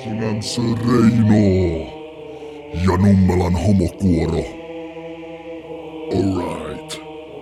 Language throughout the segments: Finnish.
MC Reino ja Nummelan homokuoro. Alright.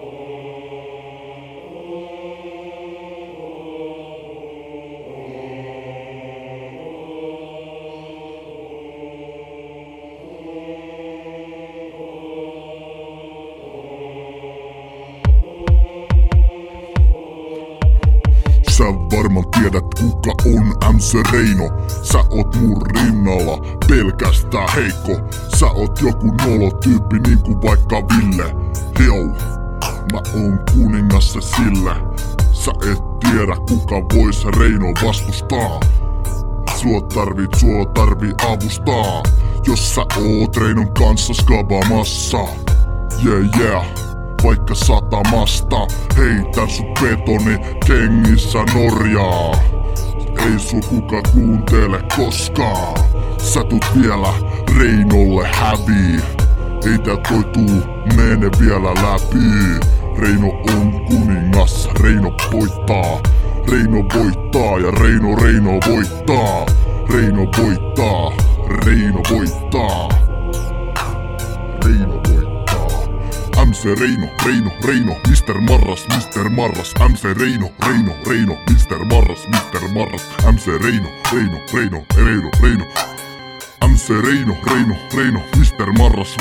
Sä varmaan tiedät kuka on MC Reino. Sä oot mun rinnalla pelkästään heikko. Sä oot joku nolotyyppi niinku vaikka Ville. Joo, mä oon kuningas se sille. Sä et tiedä kuka vois Reino vastustaa. Sua tarvii avustaa. Jos sä oot Reinon kanssa skabamassa. Yeah. Vaikka satamasta heitän sut betoni kengissä Norjaa. Ei sua kuka kuuntele koskaan. Sä tuut vielä Reinolle hävii. Ei tää toi tuu mene vielä läpi. Reino on kuningas, Reino voittaa. Reino voittaa ja Reino voittaa. Reino voittaa, Reino voittaa. Reino voittaa. MC Reino, Mr. Marras, MC Reino, Mr. Marras, MC Reino, MC Reino, Mr. Marras,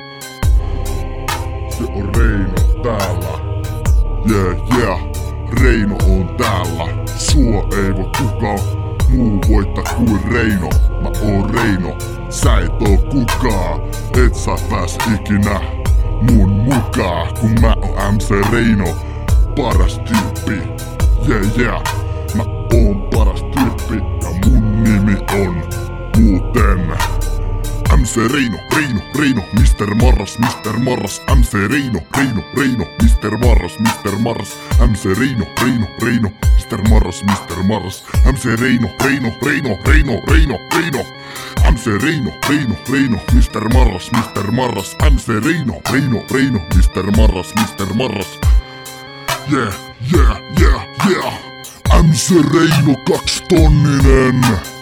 se on Reino täällä, yeah, Reino on täällä, sua ei voi kukaan muu voittaa kuin Reino, mä oon Reino, sä et oo kukaan, et sä pääs ikinä mun mukaan, kun mä oon MC Reino, paras tyyppi, yeah, mä oon paras tyyppi ja mun nimi on muuten MC Reino, Mr. Marras, MC Reino, Mr. Marras, MC Reino, Mr. Marras, MC Reino, MC Reino, Mr. Marras, MC Reino, Mr. Marras, yeah, MC Reino 2 tonninen.